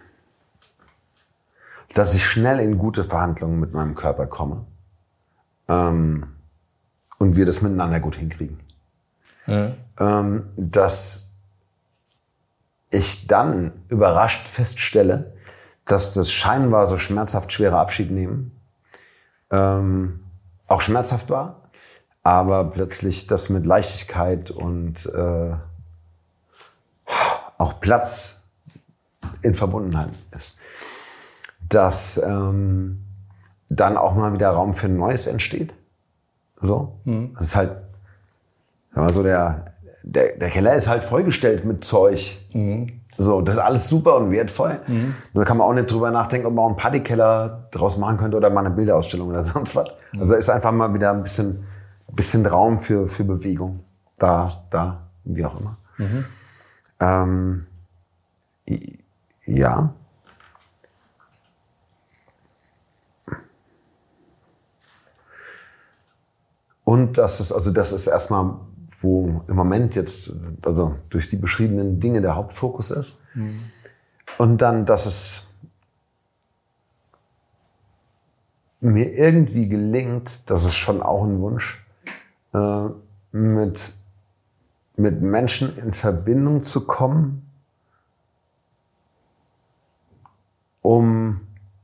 dass ich schnell in gute Verhandlungen mit meinem Körper komme. Ähm, und wir das miteinander gut hinkriegen. Ja. Ähm, dass ich dann überrascht feststelle, dass das scheinbar so schmerzhaft schwere Abschied nehmen ähm, auch schmerzhaft war, aber plötzlich das mit Leichtigkeit und äh, auch Platz in Verbundenheit ist. Dass ähm, dann auch mal wieder Raum für Neues entsteht. So. Mhm. Das ist halt, sag mal so, der, der, der Keller ist halt vollgestellt mit Zeug. Mhm. So, das ist alles super und wertvoll. Mhm. Und da kann man auch nicht drüber nachdenken, ob man auch einen Partykeller draus machen könnte oder mal eine Bilderausstellung oder sonst was. Mhm. Also ist einfach mal wieder ein bisschen, ein bisschen Raum für, für Bewegung. Da, da, wie auch immer. Mhm. Ähm, ja. Und das ist, also das ist erstmal, wo im Moment jetzt, also durch die beschriebenen Dinge der Hauptfokus ist. Mhm. Und dann, dass es mir irgendwie gelingt, das ist schon auch ein Wunsch, äh, mit, mit Menschen in Verbindung zu kommen, um,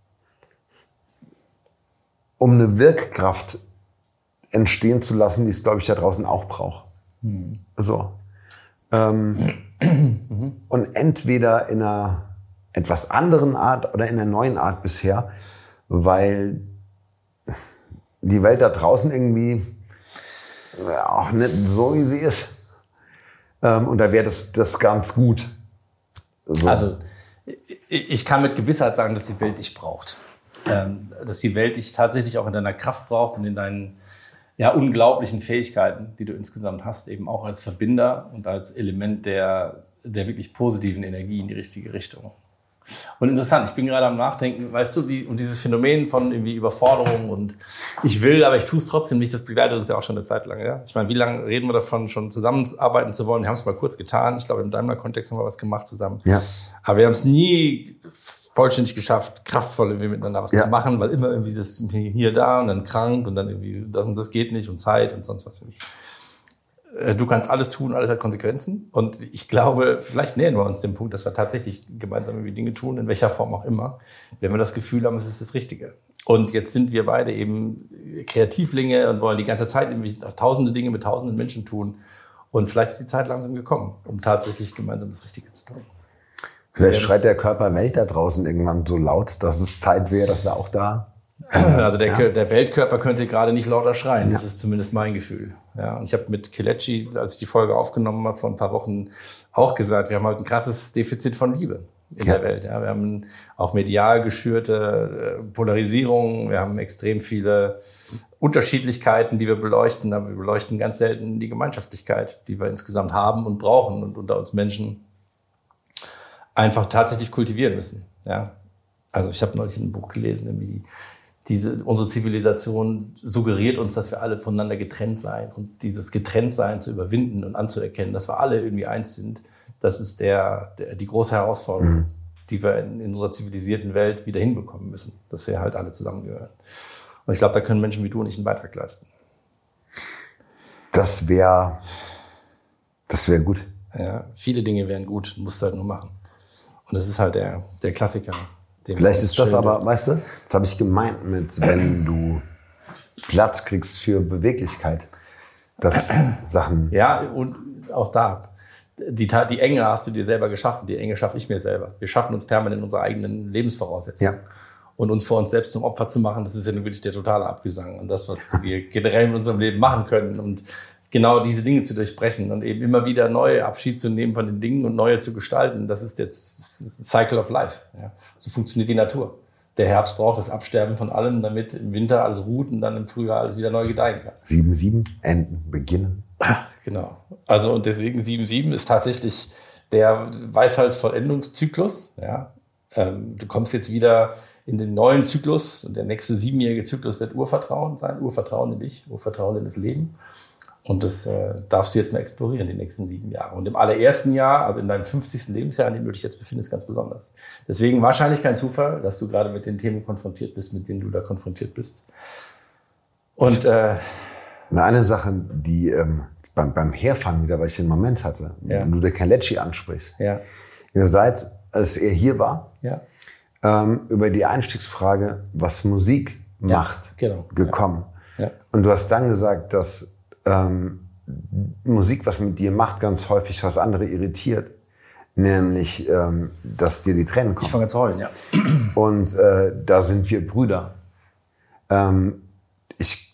um eine Wirkkraft entstehen zu lassen, die es, glaube ich, da draußen auch braucht. Hm. So. Ähm, mhm. Und entweder in einer etwas anderen Art oder in einer neuen Art bisher, weil die Welt da draußen irgendwie auch nicht so, wie sie ist. Ähm, und da wäre das, das ganz gut. So. Also, ich kann mit Gewissheit sagen, dass die Welt dich braucht. Ähm, dass die Welt dich tatsächlich auch in deiner Kraft braucht und in deinen ja, unglaublichen Fähigkeiten, die du insgesamt hast, eben auch als Verbinder und als Element der, der wirklich positiven Energie in die richtige Richtung. Und interessant, ich bin gerade am Nachdenken, weißt du, die, und dieses Phänomen von irgendwie Überforderung und ich will, aber ich tue es trotzdem nicht, das begleitet uns ja auch schon eine Zeit lang. Ja? Ich meine, wie lange reden wir davon, schon zusammenarbeiten zu wollen? Wir haben es mal kurz getan. Ich glaube, im Daimler-Kontext haben wir was gemacht zusammen. Ja. Aber wir haben es nie vollständig geschafft, kraftvoll irgendwie miteinander was ja. zu machen, weil immer irgendwie das hier, da und dann krank und dann irgendwie das und das geht nicht und Zeit und sonst was. Du kannst alles tun, alles hat Konsequenzen. Und ich glaube, vielleicht nähern wir uns dem Punkt, dass wir tatsächlich gemeinsam irgendwie Dinge tun, in welcher Form auch immer, wenn wir das Gefühl haben, es ist das Richtige. Und jetzt sind wir beide eben Kreativlinge und wollen die ganze Zeit irgendwie tausende Dinge mit tausenden Menschen tun. Und vielleicht ist die Zeit langsam gekommen, um tatsächlich gemeinsam das Richtige zu tun. Vielleicht schreit der Körper Welt da draußen irgendwann so laut, dass es Zeit wäre, dass wir auch da... Also der, ja. der Weltkörper könnte gerade nicht lauter schreien. Ja. Das ist zumindest mein Gefühl. Ja, und ich habe mit Kelechi, als ich die Folge aufgenommen habe, vor ein paar Wochen auch gesagt, wir haben halt ein krasses Defizit von Liebe. in ja. der Welt. Ja. Wir haben auch medial geschürte Polarisierung, wir haben extrem viele Unterschiedlichkeiten, die wir beleuchten, aber wir beleuchten ganz selten die Gemeinschaftlichkeit, die wir insgesamt haben und brauchen und unter uns Menschen einfach tatsächlich kultivieren müssen. Ja. Also ich habe neulich ein Buch gelesen, wie diese, unsere Zivilisation suggeriert uns, dass wir alle voneinander getrennt seien. Und dieses Getrenntsein zu überwinden und anzuerkennen, dass wir alle irgendwie eins sind, das ist der, der, die große Herausforderung, mhm. die wir in, in unserer zivilisierten Welt wieder hinbekommen müssen, dass wir halt alle zusammengehören. Und ich glaube, da können Menschen wie du und ich einen Beitrag leisten. Das wäre das wäre gut. Ja, viele Dinge wären gut, musst du halt nur machen. Und das ist halt der, der Klassiker. Vielleicht ist das aber, weißt du, das habe ich gemeint mit, wenn du Platz kriegst für Beweglichkeit, dass Sachen... Ja, und auch da, die, die Enge hast du dir selber geschaffen, die Enge schaffe ich mir selber. Wir schaffen uns permanent unsere eigenen Lebensvoraussetzungen. Ja. Und uns vor uns selbst zum Opfer zu machen, das ist ja wirklich der totale Abgesang. Und das, was wir generell in unserem Leben machen können und genau diese Dinge zu durchbrechen und eben immer wieder neu Abschied zu nehmen von den Dingen und neue zu gestalten, das ist jetzt Cycle of Life. Ja. So funktioniert die Natur. Der Herbst braucht das Absterben von allem, damit im Winter alles ruht und dann im Frühjahr alles wieder neu gedeihen kann. sieben sieben, enden, beginnen. Genau. Also und deswegen sieben sieben ist tatsächlich der Weisheitsvollendungszyklus. Ja. Ähm, du kommst jetzt wieder in den neuen Zyklus und der nächste siebenjährige Zyklus wird Urvertrauen sein, Urvertrauen in dich, Urvertrauen in das Leben. Und das äh, darfst du jetzt mal explorieren, die nächsten sieben Jahre. Und im allerersten Jahr, also in deinem fünfzigsten Lebensjahr, in dem du dich jetzt befindest, ganz besonders. Deswegen wahrscheinlich kein Zufall, dass du gerade mit den Themen konfrontiert bist, mit denen du da konfrontiert bist. Und äh, eine Sache, die ähm, beim, beim Herfahren wieder, weil ich den Moment hatte, ja. wenn du der Kelechi ansprichst. Ja. Ihr seid, als er hier war, ja. ähm, über die Einstiegsfrage, was Musik ja, macht, genau. gekommen. Ja. Ja. Und du hast dann gesagt, dass Ähm, Musik, was mit dir macht, ganz häufig was andere irritiert. Nämlich, ähm, dass dir die Tränen kommen. Ich fange zu heulen, ja. Und äh, da sind wir Brüder. Ähm, ich,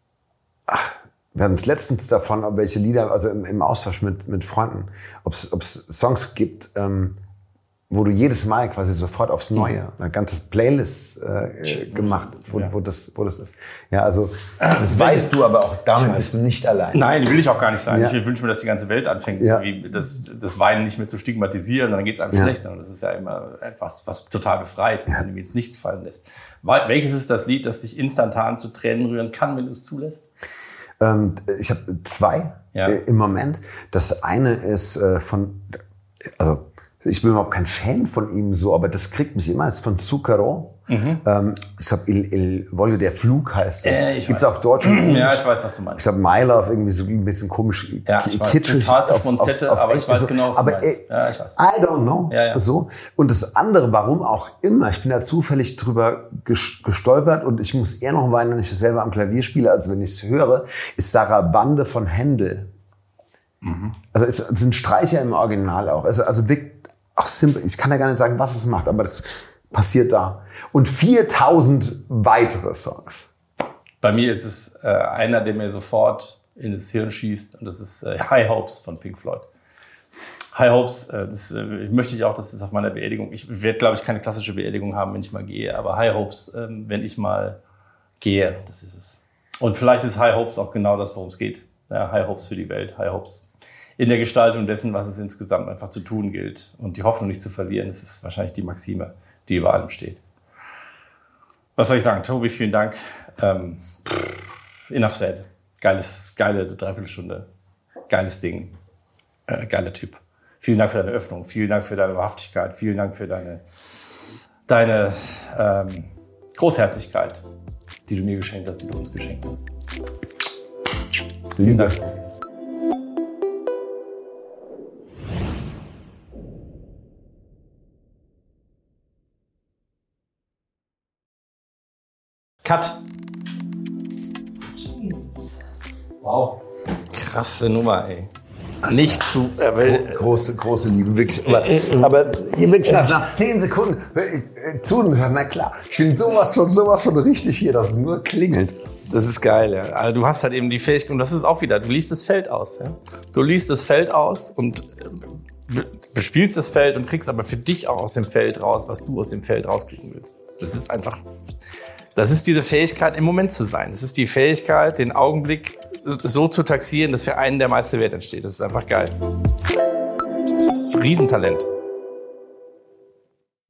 ach, wir hatten es letztens davon, ob welche Lieder, also im, im Austausch mit, mit Freunden, ob es Songs gibt, ähm, wo du jedes Mal quasi sofort aufs Neue, mhm. eine ganze Playlist äh, gemacht, wo, ja. wo, das, wo das ist. Ja, also das weißt du, aber auch damit bist du nicht allein. Nein, will ich auch gar nicht sein. Ja. Ich wünsche mir, dass die ganze Welt anfängt, ja. das, das Weinen nicht mehr zu stigmatisieren, dann geht es einem ja. schlechter. Und das ist ja immer etwas, was total befreit, wenn du mir ins Nichts fallen lässt. Welches ist das Lied, das dich instantan zu Tränen rühren kann, wenn du es zulässt? Ähm, ich habe zwei ja. äh, im Moment. Das eine ist äh, von, also ich bin überhaupt kein Fan von ihm so, aber das kriegt mich immer. Das ist von Zucchero. Mhm. Ähm, ich glaube, Il, Il Voglio, der Flug heißt das. Äh, Gibt's auf Deutsch und Englisch. Ja, ich weiß, was du meinst. Ich glaube, My Love, irgendwie so ein bisschen komisch, ja, ich kitschig. Total Schmonzette, aber ich weiß genau, was aber, du meinst. Ja, ich weiß. I don't know. Ja, ja. So. Und das andere, warum auch immer, ich bin da zufällig drüber gestolpert und ich muss eher noch weinen, wenn ich es selber am Klavier spiele, als wenn ich es höre, ist Sarabande von Händel. Mhm. Also es sind Streicher im Original auch. Also, also wirklich, ach, simpel. Ich kann ja gar nicht sagen, was es macht, aber das passiert da. Und viertausend weitere Songs. Bei mir ist es äh, einer, der mir sofort in das Hirn schießt, und das ist äh, High Hopes von Pink Floyd. High Hopes, äh, das äh, möchte ich auch, das ist auf meiner Beerdigung. Ich werde, glaube ich, keine klassische Beerdigung haben, wenn ich mal gehe, aber High Hopes, äh, wenn ich mal gehe, das ist es. Und vielleicht ist High Hopes auch genau das, worum es geht. Ja, High Hopes für die Welt, High Hopes in der Gestaltung dessen, was es insgesamt einfach zu tun gilt. Und die Hoffnung nicht zu verlieren, das ist wahrscheinlich die Maxime, die über allem steht. Was soll ich sagen? Tobi, vielen Dank. Ähm, enough said. Geiles, geile Dreiviertelstunde. Geiles Ding. Äh, geiler Typ. Vielen Dank für deine Öffnung. Vielen Dank für deine Wahrhaftigkeit. Vielen Dank für deine, deine ähm, Großherzigkeit, die du mir geschenkt hast, die du uns geschenkt hast. Vielen Dank. Cut. Jesus. Wow. Krasse Nummer, ey. Nicht zu... Äh, große, große Liebe, wirklich. Aber, aber hier wirklich nach, nach zehn Sekunden ich, zu und gesagt, na klar, ich finde sowas von, sowas von richtig hier, dass es nur klingelt. Das ist geil, ja. Also du hast halt eben die Fähigkeit, und das ist auch wieder, du liest das Feld aus, ja. Du liest das Feld aus und bespielst das Feld und kriegst aber für dich auch aus dem Feld raus, was du aus dem Feld rauskriegen willst. Das ist einfach, das ist diese Fähigkeit, im Moment zu sein. Das ist die Fähigkeit, den Augenblick so zu taxieren, dass für einen der meiste Wert entsteht. Das ist einfach geil. Das ist ein Riesentalent.